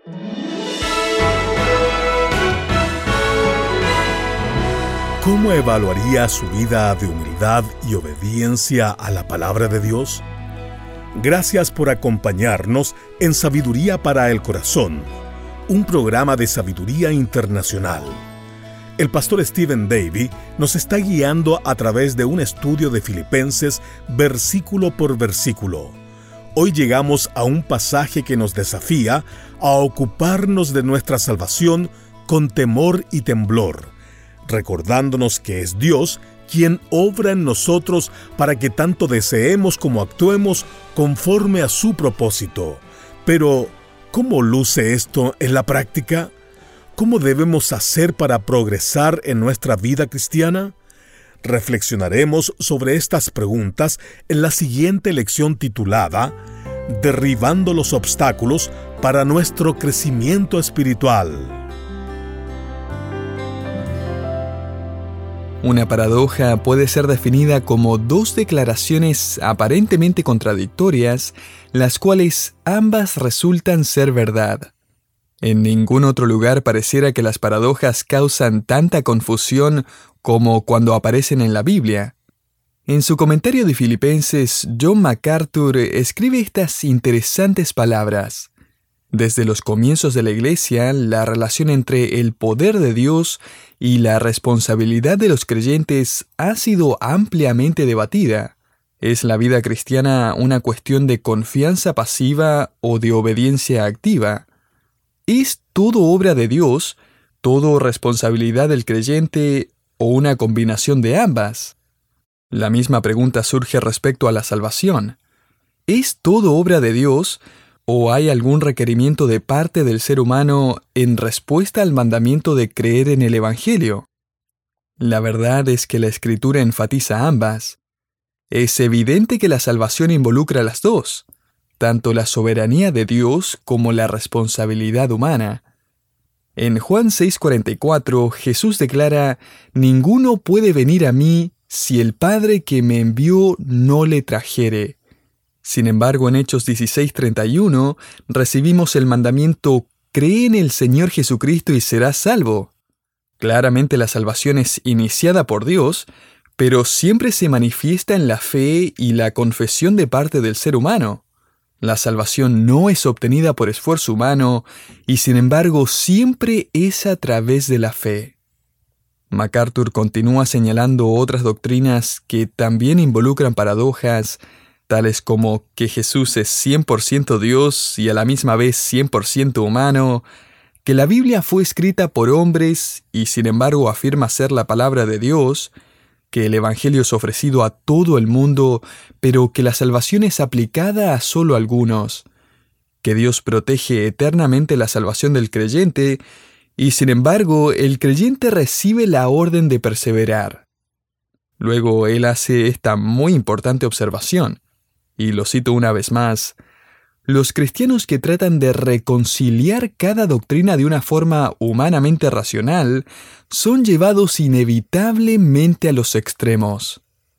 ¿Cómo evaluaría su vida de humildad y obediencia a la palabra de Dios? Gracias por acompañarnos en Sabiduría para el Corazón, un programa de sabiduría internacional. El pastor Stephen Davey nos está guiando a través de un estudio de Filipenses versículo por versículo. Hoy llegamos a un pasaje que nos desafía a ocuparnos de nuestra salvación con temor y temblor, recordándonos que es Dios quien obra en nosotros para que tanto deseemos como actuemos conforme a su propósito. Pero, ¿cómo luce esto en la práctica? ¿Cómo debemos hacer para progresar en nuestra vida cristiana? Reflexionaremos sobre estas preguntas en la siguiente lección titulada Derribando los obstáculos para nuestro crecimiento espiritual. Una paradoja puede ser definida como dos declaraciones aparentemente contradictorias, las cuales ambas resultan ser verdad. En ningún otro lugar pareciera que las paradojas causan tanta confusión como cuando aparecen en la Biblia. En su comentario de Filipenses, John MacArthur escribe estas interesantes palabras. Desde los comienzos de la Iglesia, la relación entre el poder de Dios y la responsabilidad de los creyentes ha sido ampliamente debatida. ¿Es la vida cristiana una cuestión de confianza pasiva o de obediencia activa? ¿Es todo obra de Dios, todo responsabilidad del creyente o una combinación de ambas? La misma pregunta surge respecto a la salvación. ¿Es todo obra de Dios o hay algún requerimiento de parte del ser humano en respuesta al mandamiento de creer en el Evangelio? La verdad es que la Escritura enfatiza ambas. Es evidente que la salvación involucra las dos, tanto la soberanía de Dios como la responsabilidad humana. En Juan 6:44, Jesús declara: «Ninguno puede venir a mí si el Padre que me envió no le trajere». Sin embargo, en Hechos 16:31, recibimos el mandamiento: «Cree en el Señor Jesucristo y serás salvo». Claramente la salvación es iniciada por Dios, pero siempre se manifiesta en la fe y la confesión de parte del ser humano. La salvación no es obtenida por esfuerzo humano y, sin embargo, siempre es a través de la fe. MacArthur continúa señalando otras doctrinas que también involucran paradojas, tales como que Jesús es 100% Dios y a la misma vez 100% humano, que la Biblia fue escrita por hombres y sin embargo afirma ser la palabra de Dios, que el Evangelio es ofrecido a todo el mundo, pero que la salvación es aplicada a solo algunos, que Dios protege eternamente la salvación del creyente y sin embargo el creyente recibe la orden de perseverar. Luego él hace esta muy importante observación, y lo cito una vez más: los cristianos que tratan de reconciliar cada doctrina de una forma humanamente racional son llevados inevitablemente a los extremos.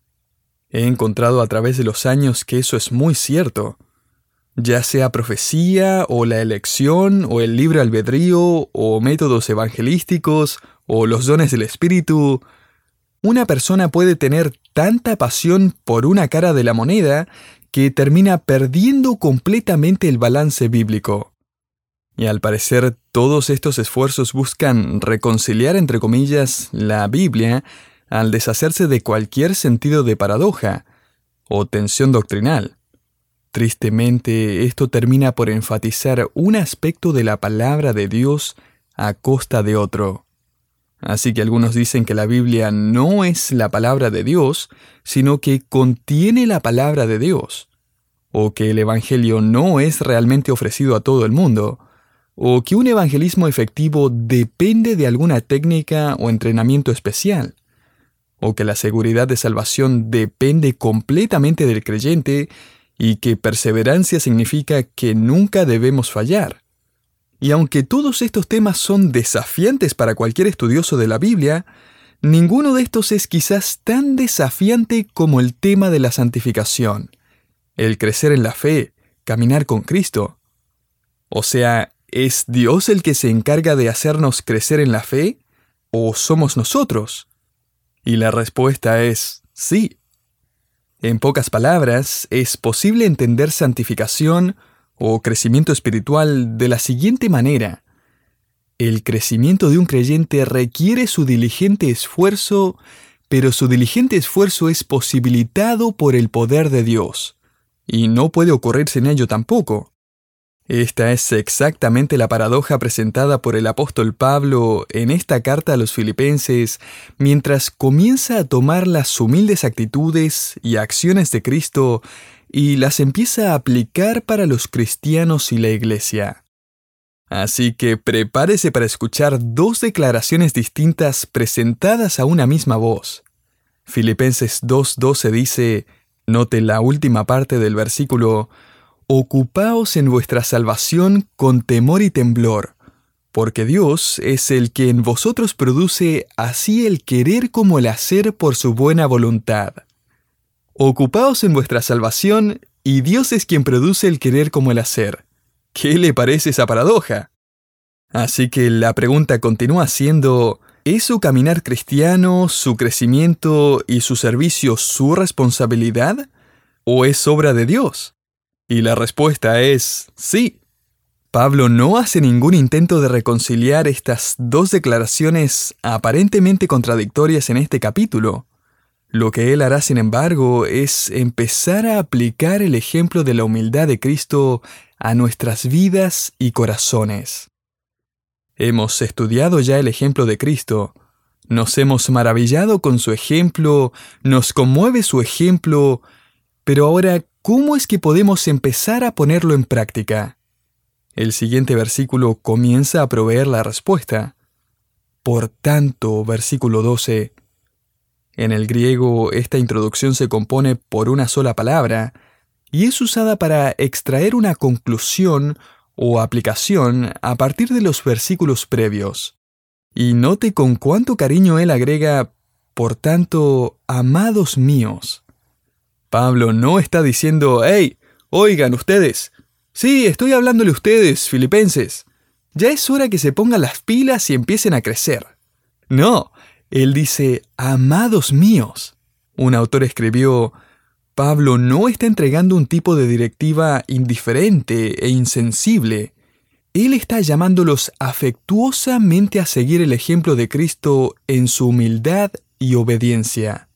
He encontrado a través de los años que eso es muy cierto. Ya sea profecía, o la elección, o el libre albedrío, o métodos evangelísticos, o los dones del Espíritu, una persona puede tener tanta pasión por una cara de la moneda que termina perdiendo completamente el balance bíblico. Y al parecer, todos estos esfuerzos buscan reconciliar, entre comillas, la Biblia al deshacerse de cualquier sentido de paradoja o tensión doctrinal. Tristemente, esto termina por enfatizar un aspecto de la palabra de Dios a costa de otro. Así que algunos dicen que la Biblia no es la palabra de Dios, sino que contiene la palabra de Dios, o que el Evangelio no es realmente ofrecido a todo el mundo, o que un evangelismo efectivo depende de alguna técnica o entrenamiento especial, o que la seguridad de salvación depende completamente del creyente y que perseverancia significa que nunca debemos fallar. Y aunque todos estos temas son desafiantes para cualquier estudioso de la Biblia, ninguno de estos es quizás tan desafiante como el tema de la santificación, el crecer en la fe, caminar con Cristo. O sea, ¿es Dios el que se encarga de hacernos crecer en la fe o somos nosotros? Y la respuesta es sí. En pocas palabras, es posible entender santificación o crecimiento espiritual de la siguiente manera. El crecimiento de un creyente requiere su diligente esfuerzo, pero su diligente esfuerzo es posibilitado por el poder de Dios, y no puede ocurrir sin ello tampoco. Esta es exactamente la paradoja presentada por el apóstol Pablo en esta carta a los Filipenses, mientras comienza a tomar las humildes actitudes y acciones de Cristo y las empieza a aplicar para los cristianos y la iglesia. Así que prepárese para escuchar dos declaraciones distintas presentadas a una misma voz. Filipenses 2:12 dice, note la última parte del versículo, «Ocupaos en vuestra salvación con temor y temblor, porque Dios es el que en vosotros produce así el querer como el hacer por su buena voluntad». Ocupaos en vuestra salvación y Dios es quien produce el querer como el hacer. ¿Qué le parece esa paradoja? Así que la pregunta continúa siendo, ¿es su caminar cristiano, su crecimiento y su servicio su responsabilidad? ¿O es obra de Dios? Y la respuesta es sí. Pablo no hace ningún intento de reconciliar estas dos declaraciones aparentemente contradictorias en este capítulo. Lo que él hará, sin embargo, es empezar a aplicar el ejemplo de la humildad de Cristo a nuestras vidas y corazones. Hemos estudiado ya el ejemplo de Cristo, nos hemos maravillado con su ejemplo, nos conmueve su ejemplo, pero ahora, ¿cómo es que podemos empezar a ponerlo en práctica? El siguiente versículo comienza a proveer la respuesta. Por tanto, versículo 12. En el griego, esta introducción se compone por una sola palabra y es usada para extraer una conclusión o aplicación a partir de los versículos previos. Y note con cuánto cariño él agrega, por tanto, amados míos. Pablo no está diciendo, «Hey, oigan ustedes, sí, estoy hablándole a ustedes, filipenses. Ya es hora que se pongan las pilas y empiecen a crecer». No, él dice, «amados míos». Un autor escribió, Pablo no está entregando un tipo de directiva indiferente e insensible. Él está llamándolos afectuosamente a seguir el ejemplo de Cristo en su humildad y obediencia.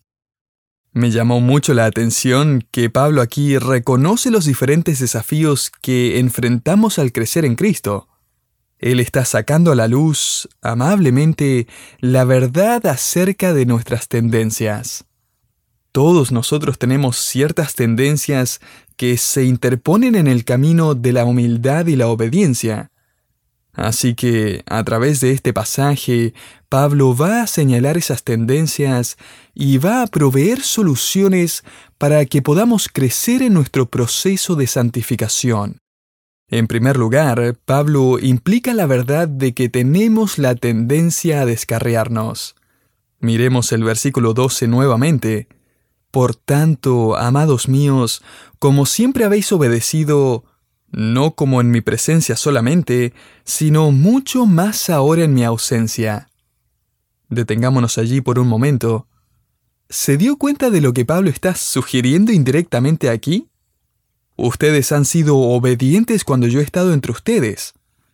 Me llamó mucho la atención que Pablo aquí reconoce los diferentes desafíos que enfrentamos al crecer en Cristo. Él está sacando a la luz, amablemente, la verdad acerca de nuestras tendencias. Todos nosotros tenemos ciertas tendencias que se interponen en el camino de la humildad y la obediencia. Así que, a través de este pasaje, Pablo va a señalar esas tendencias y va a proveer soluciones para que podamos crecer en nuestro proceso de santificación. En primer lugar, Pablo implica la verdad de que tenemos la tendencia a descarriarnos. Miremos el versículo 12 nuevamente. Por tanto, amados míos, como siempre habéis obedecido, no como en mi presencia solamente, sino mucho más ahora en mi ausencia. Detengámonos allí por un momento. ¿Se dio cuenta de lo que Pablo está sugiriendo indirectamente aquí? Ustedes han sido obedientes cuando yo he estado entre ustedes.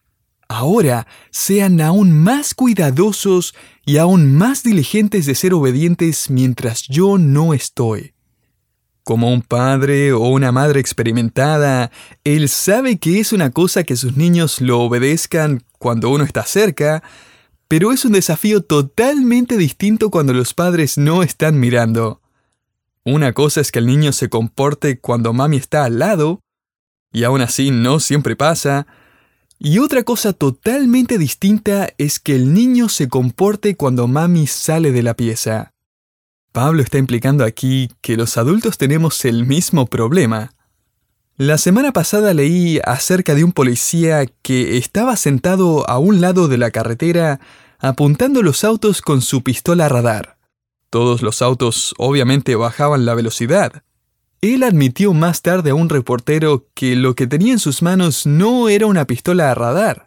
Ahora sean aún más cuidadosos y aún más diligentes de ser obedientes mientras yo no estoy. Como un padre o una madre experimentada, él sabe que es una cosa que sus niños lo obedezcan cuando uno está cerca, pero es un desafío totalmente distinto cuando los padres no están mirando. Una cosa es que el niño se comporte cuando mami está al lado, y aún así no siempre pasa, y otra cosa totalmente distinta es que el niño se comporte cuando mami sale de la pieza. Pablo está implicando aquí que los adultos tenemos el mismo problema. La semana pasada leí acerca de un policía que estaba sentado a un lado de la carretera apuntando los autos con su pistola radar. Todos los autos obviamente bajaban la velocidad. Él admitió más tarde a un reportero que lo que tenía en sus manos no era una pistola a radar.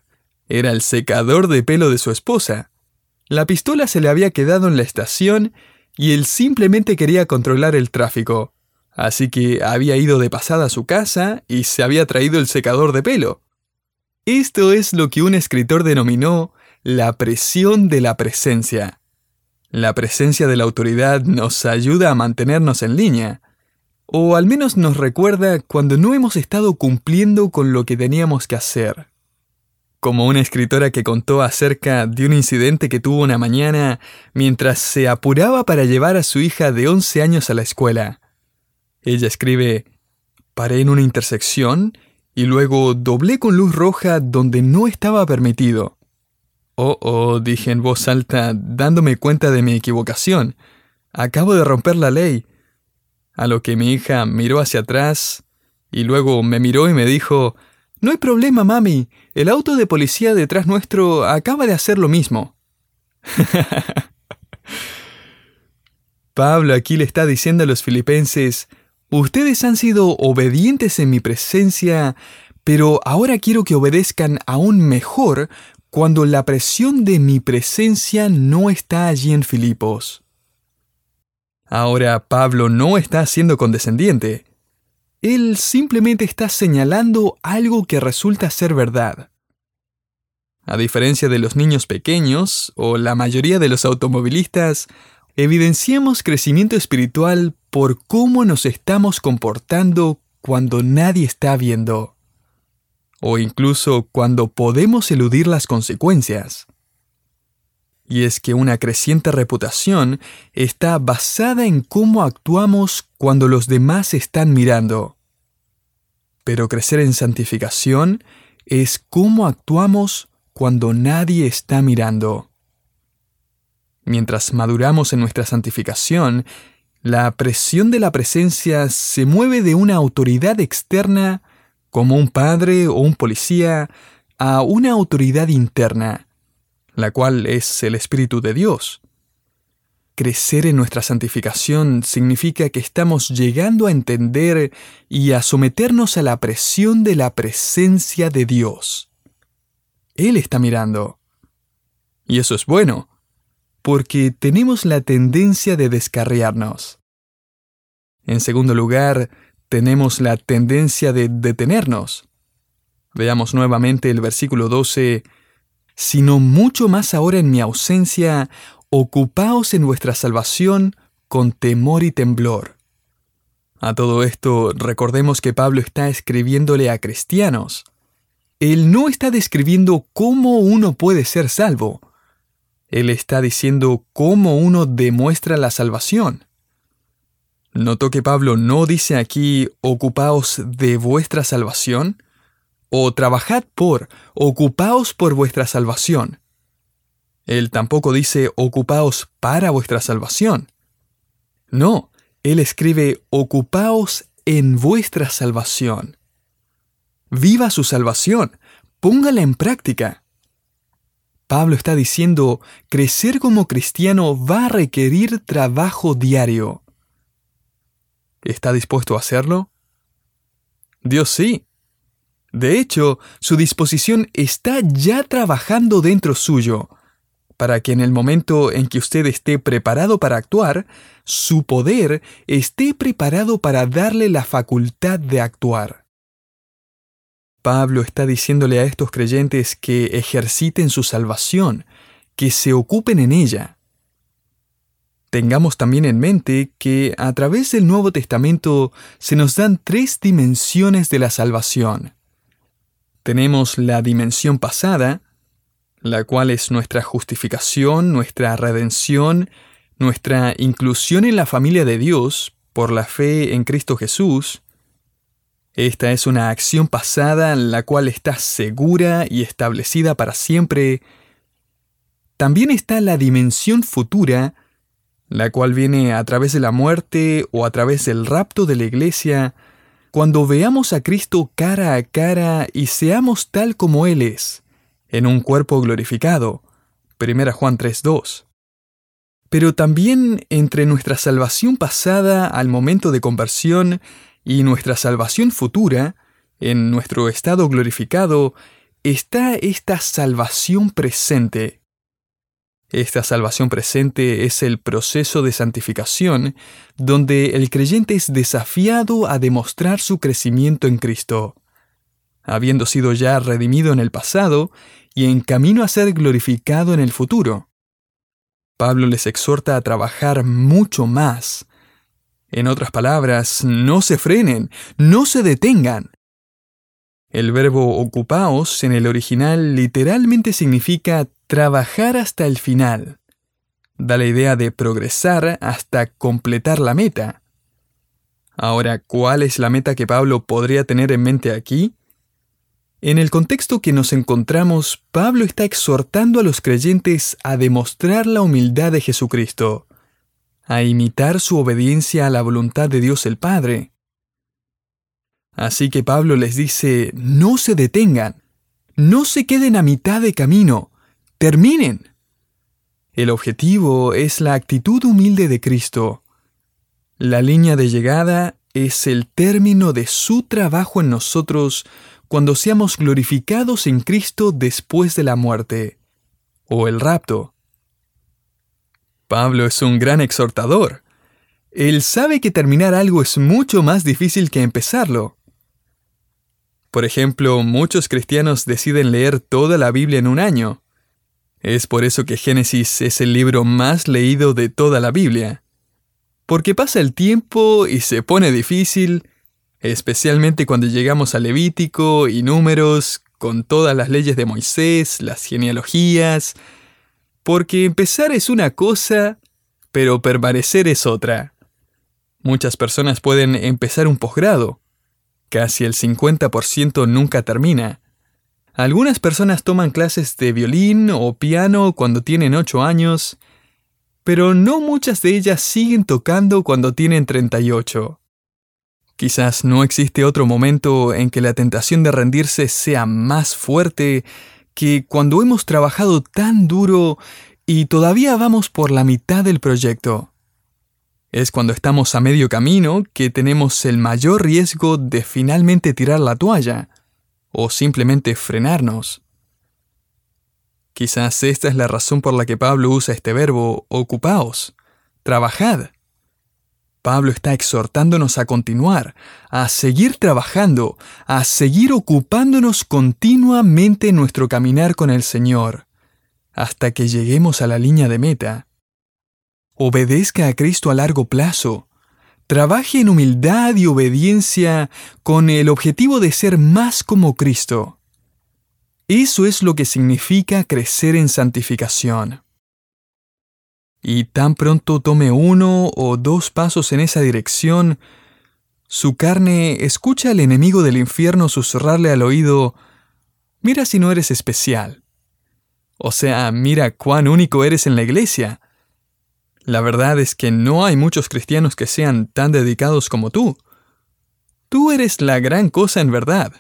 Era el secador de pelo de su esposa. La pistola se le había quedado en la estación y él simplemente quería controlar el tráfico. Así que había ido de pasada a su casa y se había traído el secador de pelo. Esto es lo que un escritor denominó la presión de la presencia. La presencia de la autoridad nos ayuda a mantenernos en línea, o al menos nos recuerda cuando no hemos estado cumpliendo con lo que teníamos que hacer. Como una escritora que contó acerca de un incidente que tuvo una mañana mientras se apuraba para llevar a su hija de 11 años a la escuela. Ella escribe: paré en una intersección y luego doblé con luz roja donde no estaba permitido. Dije en voz alta, dándome cuenta de mi equivocación. Acabo de romper la ley. A lo que mi hija miró hacia atrás y luego me miró y me dijo: no hay problema, mami. El auto de policía detrás nuestro acaba de hacer lo mismo. Pablo aquí le está diciendo a los filipenses: ustedes han sido obedientes en mi presencia, pero ahora quiero que obedezcan aún mejor cuando la presión de mi presencia no está allí en Filipos. Ahora Pablo no está siendo condescendiente. Él simplemente está señalando algo que resulta ser verdad. A diferencia de los niños pequeños o la mayoría de los automovilistas, evidenciamos crecimiento espiritual por cómo nos estamos comportando cuando nadie está viendo, o incluso cuando podemos eludir las consecuencias. Y es que una creciente reputación está basada en cómo actuamos cuando los demás están mirando. Pero crecer en santificación es cómo actuamos cuando nadie está mirando. Mientras maduramos en nuestra santificación, la presión de la presencia se mueve de una autoridad externa, como un padre o un policía, a una autoridad interna, la cual es el Espíritu de Dios. Crecer en nuestra santificación significa que estamos llegando a entender y a someternos a la presión de la presencia de Dios. Él está mirando. Y eso es bueno, porque tenemos la tendencia de descarriarnos. En segundo lugar, tenemos la tendencia de detenernos. Veamos nuevamente el versículo 12. Sino mucho más ahora en mi ausencia, ocupaos en vuestra salvación con temor y temblor. A todo esto, recordemos que Pablo está escribiéndole a cristianos. Él no está describiendo cómo uno puede ser salvo. Él está diciendo cómo uno demuestra la salvación. ¿Notó que Pablo no dice aquí, ocupaos de vuestra salvación? O trabajad ocupaos por vuestra salvación. Él tampoco dice, ocupaos para vuestra salvación. No, él escribe, ocupaos en vuestra salvación. Viva su salvación, póngala en práctica. Pablo está diciendo, crecer como cristiano va a requerir trabajo diario. ¿Está dispuesto a hacerlo? Dios sí. De hecho, su disposición está ya trabajando dentro suyo, para que en el momento en que usted esté preparado para actuar, su poder esté preparado para darle la facultad de actuar. Pablo está diciéndole a estos creyentes que ejerciten su salvación, que se ocupen en ella. Tengamos también en mente que a través del Nuevo Testamento se nos dan 3 dimensiones de la salvación. Tenemos la dimensión pasada, la cual es nuestra justificación, nuestra redención, nuestra inclusión en la familia de Dios por la fe en Cristo Jesús. Esta es una acción pasada la cual está segura y establecida para siempre. También está la dimensión futura, la cual viene a través de la muerte o a través del rapto de la iglesia, cuando veamos a Cristo cara a cara y seamos tal como Él es, en un cuerpo glorificado. 1 Juan 3:2. Pero también entre nuestra salvación pasada al momento de conversión y nuestra salvación futura, en nuestro estado glorificado, está esta salvación presente. Esta salvación presente es el proceso de santificación, donde el creyente es desafiado a demostrar su crecimiento en Cristo, habiendo sido ya redimido en el pasado y en camino a ser glorificado en el futuro. Pablo les exhorta a trabajar mucho más. En otras palabras, no se frenen, no se detengan. El verbo ocupaos en el original literalmente significa trabajar hasta el final. Da la idea de progresar hasta completar la meta. Ahora, ¿cuál es la meta que Pablo podría tener en mente aquí? En el contexto que nos encontramos, Pablo está exhortando a los creyentes a demostrar la humildad de Jesucristo, a imitar su obediencia a la voluntad de Dios el Padre. Así que Pablo les dice, no se detengan, no se queden a mitad de camino, terminen. El objetivo es la actitud humilde de Cristo. La línea de llegada es el término de su trabajo en nosotros cuando seamos glorificados en Cristo después de la muerte, o el rapto. Pablo es un gran exhortador. Él sabe que terminar algo es mucho más difícil que empezarlo. Por ejemplo, muchos cristianos deciden leer toda la Biblia en un año. Es por eso que Génesis es el libro más leído de toda la Biblia. Porque pasa el tiempo y se pone difícil, especialmente cuando llegamos a Levítico y Números, con todas las leyes de Moisés, las genealogías. Porque empezar es una cosa, pero permanecer es otra. Muchas personas pueden empezar un posgrado. Casi el 50% nunca termina. Algunas personas toman clases de violín o piano cuando tienen 8 años, pero no muchas de ellas siguen tocando cuando tienen 38. Quizás no existe otro momento en que la tentación de rendirse sea más fuerte que cuando hemos trabajado tan duro y todavía vamos por la mitad del proyecto. Es cuando estamos a medio camino que tenemos el mayor riesgo de finalmente tirar la toalla o simplemente frenarnos. Quizás esta es la razón por la que Pablo usa este verbo, ocupaos, trabajad. Pablo está exhortándonos a continuar, a seguir trabajando, a seguir ocupándonos continuamente en nuestro caminar con el Señor, hasta que lleguemos a la línea de meta. Obedezca a Cristo a largo plazo. Trabaje en humildad y obediencia con el objetivo de ser más como Cristo. Eso es lo que significa crecer en santificación. Y tan pronto tome 1 o 2 pasos en esa dirección, su carne escucha al enemigo del infierno susurrarle al oído, mira si no eres especial. O sea, mira cuán único eres en la iglesia. La verdad es que no hay muchos cristianos que sean tan dedicados como tú. Tú eres la gran cosa en verdad.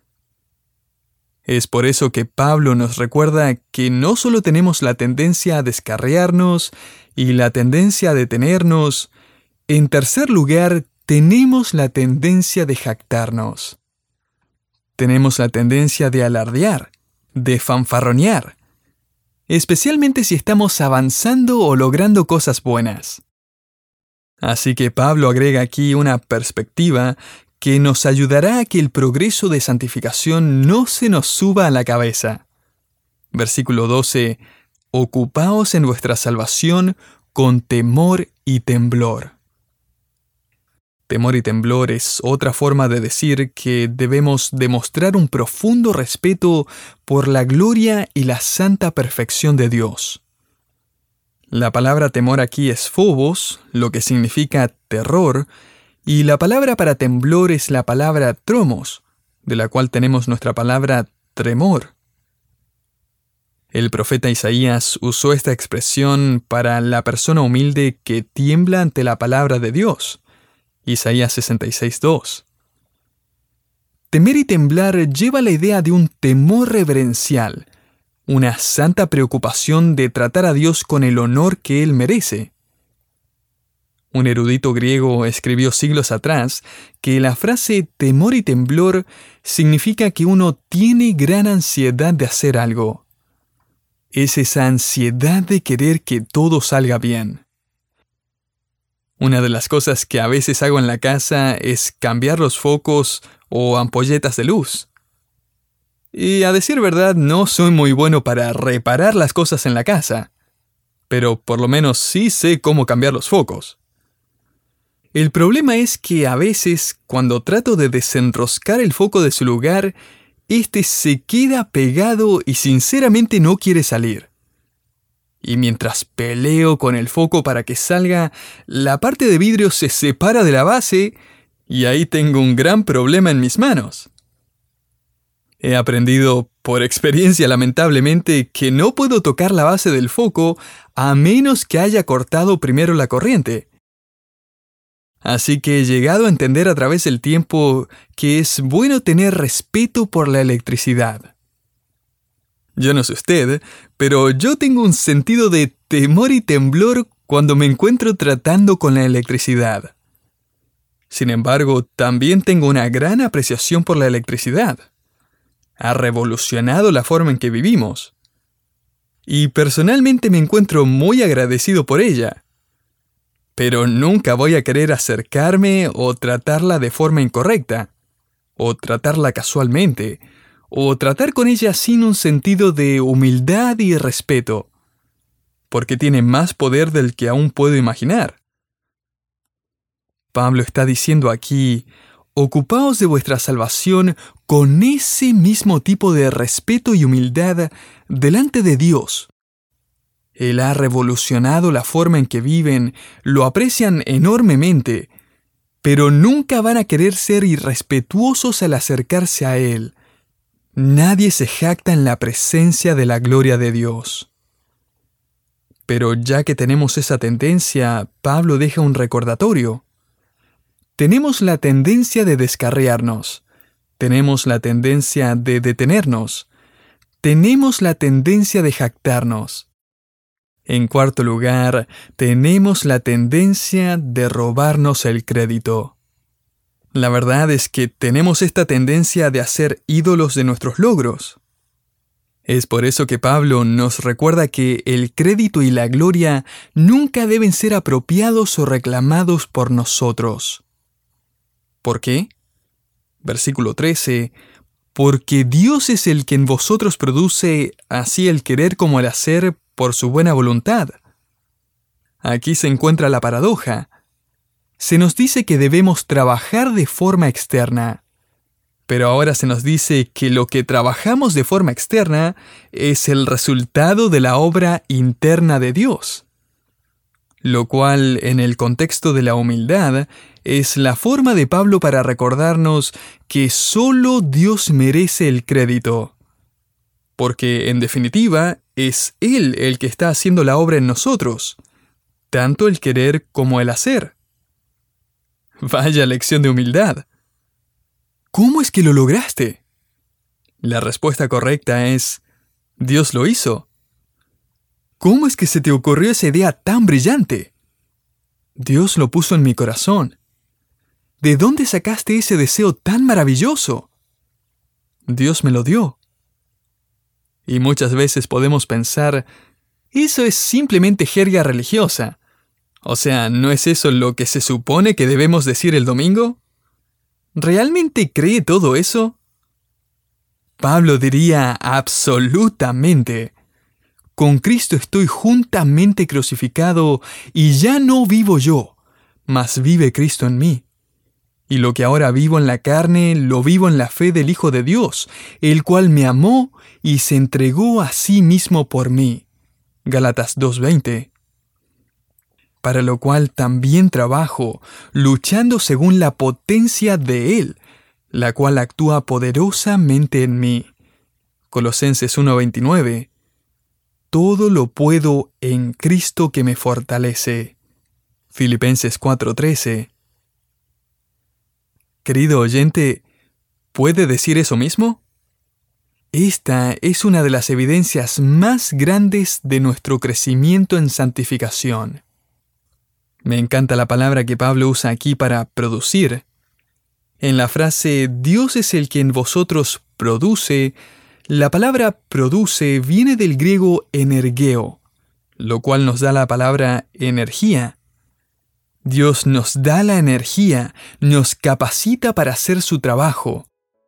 Es por eso que Pablo nos recuerda que no solo tenemos la tendencia a descarriarnos y la tendencia a detenernos, en tercer lugar, tenemos la tendencia de jactarnos. Tenemos la tendencia de alardear, de fanfarronear, especialmente si estamos avanzando o logrando cosas buenas. Así que Pablo agrega aquí una perspectiva que nos ayudará a que el progreso de santificación no se nos suba a la cabeza. Versículo 12. Ocupaos en vuestra salvación con temor y temblor. Temor y temblor es otra forma de decir que debemos demostrar un profundo respeto por la gloria y la santa perfección de Dios. La palabra temor aquí es phobos, lo que significa terror, y la palabra para temblor es la palabra tromos, de la cual tenemos nuestra palabra tremor. El profeta Isaías usó esta expresión para la persona humilde que tiembla ante la palabra de Dios. Isaías 66:2. Temer y temblar lleva la idea de un temor reverencial, una santa preocupación de tratar a Dios con el honor que Él merece. Un erudito griego escribió siglos atrás que la frase temor y temblor significa que uno tiene gran ansiedad de hacer algo. Es esa ansiedad de querer que todo salga bien. Una de las cosas que a veces hago en la casa es cambiar los focos o ampolletas de luz. Y a decir verdad, no soy muy bueno para reparar las cosas en la casa, pero por lo menos sí sé cómo cambiar los focos. El problema es que a veces, cuando trato de desenroscar el foco de su lugar, este se queda pegado y sinceramente no quiere salir. Y mientras peleo con el foco para que salga, la parte de vidrio se separa de la base y ahí tengo un gran problema en mis manos. He aprendido, por experiencia lamentablemente, que no puedo tocar la base del foco a menos que haya cortado primero la corriente. Así que he llegado a entender a través del tiempo que es bueno tener respeto por la electricidad. Yo no sé usted, pero yo tengo un sentido de temor y temblor cuando me encuentro tratando con la electricidad. Sin embargo, también tengo una gran apreciación por la electricidad. Ha revolucionado la forma en que vivimos. Y personalmente me encuentro muy agradecido por ella. Pero nunca voy a querer acercarme o tratarla de forma incorrecta, o tratarla casualmente, o tratar con ella sin un sentido de humildad y respeto, porque tiene más poder del que aún puedo imaginar. Pablo está diciendo aquí, ocupaos de vuestra salvación con ese mismo tipo de respeto y humildad delante de Dios. Él ha revolucionado la forma en que viven, lo aprecian enormemente, pero nunca van a querer ser irrespetuosos al acercarse a Él. Nadie se jacta en la presencia de la gloria de Dios. Pero ya que tenemos esa tendencia, Pablo deja un recordatorio. Tenemos la tendencia de descarriarnos, tenemos la tendencia de detenernos, tenemos la tendencia de jactarnos. En cuarto lugar, tenemos la tendencia de robarnos el crédito. La verdad es que tenemos esta tendencia de hacer ídolos de nuestros logros. Es por eso que Pablo nos recuerda que el crédito y la gloria nunca deben ser apropiados o reclamados por nosotros. ¿Por qué? Versículo 13. Porque Dios es el que en vosotros produce así el querer como el hacer por su buena voluntad. Aquí se encuentra la paradoja. Se nos dice que debemos trabajar de forma externa, pero ahora se nos dice que lo que trabajamos de forma externa es el resultado de la obra interna de Dios, lo cual, en el contexto de la humildad, es la forma de Pablo para recordarnos que solo Dios merece el crédito, porque, en definitiva, es Él el que está haciendo la obra en nosotros, tanto el querer como el hacer. Vaya lección de humildad. ¿Cómo es que lo lograste? La respuesta correcta es, Dios lo hizo. ¿Cómo es que se te ocurrió esa idea tan brillante? Dios lo puso en mi corazón. ¿De dónde sacaste ese deseo tan maravilloso? Dios me lo dio. Y muchas veces podemos pensar, eso es simplemente jerga religiosa. O sea, ¿no es eso lo que se supone que debemos decir el domingo? ¿Realmente cree todo eso? Pablo diría absolutamente, con Cristo estoy juntamente crucificado y ya no vivo yo, mas vive Cristo en mí. Y lo que ahora vivo en la carne, lo vivo en la fe del Hijo de Dios, el cual me amó y se entregó a sí mismo por mí. Gálatas 2:20. Para lo cual también trabajo, luchando según la potencia de Él, la cual actúa poderosamente en mí. Colosenses 1:29. Todo lo puedo en Cristo que me fortalece. Filipenses 4:13. Querido oyente, ¿puede decir eso mismo? Esta es una de las evidencias más grandes de nuestro crecimiento en santificación. Me encanta la palabra que Pablo usa aquí para producir. En la frase Dios es el que en vosotros produce, la palabra produce viene del griego energeo, lo cual nos da la palabra energía. Dios nos da la energía, nos capacita para hacer su trabajo.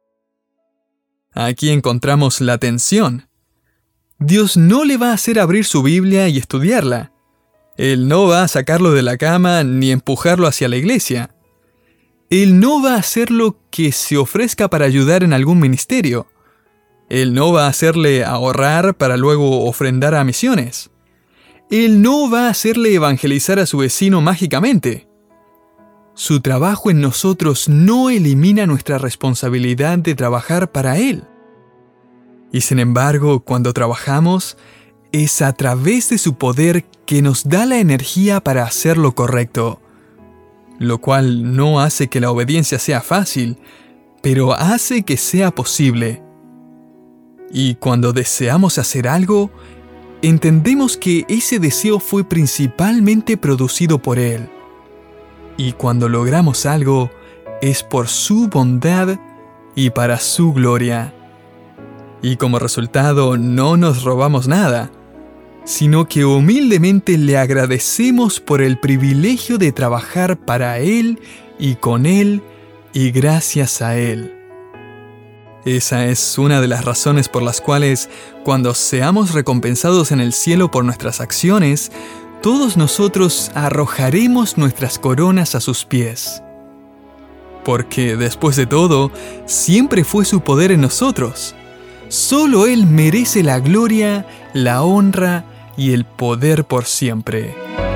Aquí encontramos la tensión. Dios no le va a hacer abrir su Biblia y estudiarla. Él no va a sacarlo de la cama ni empujarlo hacia la iglesia. Él no va a hacerlo que se ofrezca para ayudar en algún ministerio. Él no va a hacerle ahorrar para luego ofrendar a misiones. Él no va a hacerle evangelizar a su vecino mágicamente. Su trabajo en nosotros no elimina nuestra responsabilidad de trabajar para Él. Y sin embargo, cuando trabajamos, es a través de su poder que nos da la energía para hacer lo correcto, lo cual no hace que la obediencia sea fácil, pero hace que sea posible. Y cuando deseamos hacer algo, entendemos que ese deseo fue principalmente producido por Él. Y cuando logramos algo, es por su bondad y para su gloria. Y como resultado, no nos robamos nada, sino que humildemente le agradecemos por el privilegio de trabajar para Él y con Él y gracias a Él. Esa es una de las razones por las cuales, cuando seamos recompensados en el cielo por nuestras acciones, todos nosotros arrojaremos nuestras coronas a sus pies. Porque, después de todo, siempre fue su poder en nosotros. Solo Él merece la gloria, la honra y el poder por siempre.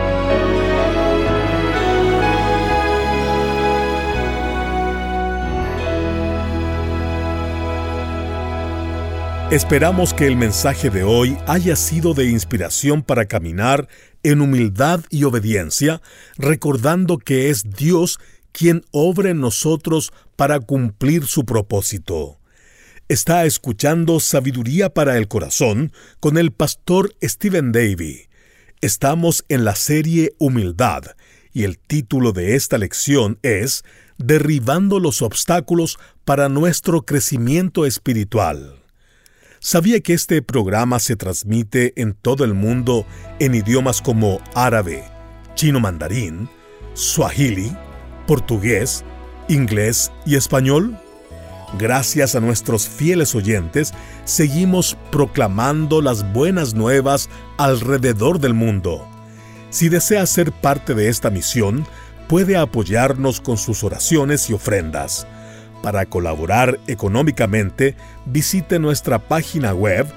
Esperamos que el mensaje de hoy haya sido de inspiración para caminar en humildad y obediencia, recordando que es Dios quien obra en nosotros para cumplir su propósito. Está escuchando Sabiduría para el Corazón con el pastor Stephen Davey. Estamos en la serie Humildad y el título de esta lección es Derribando los obstáculos para nuestro crecimiento espiritual. ¿Sabía que este programa se transmite en todo el mundo en idiomas como árabe, chino mandarín, suajili, portugués, inglés y español? Gracias a nuestros fieles oyentes, seguimos proclamando las buenas nuevas alrededor del mundo. Si desea ser parte de esta misión, puede apoyarnos con sus oraciones y ofrendas. Para colaborar económicamente, visite nuestra página web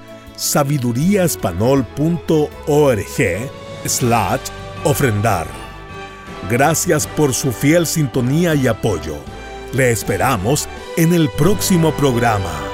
sabiduriaespanol.org/ofrendar. Gracias por su fiel sintonía y apoyo. Le esperamos en el próximo programa.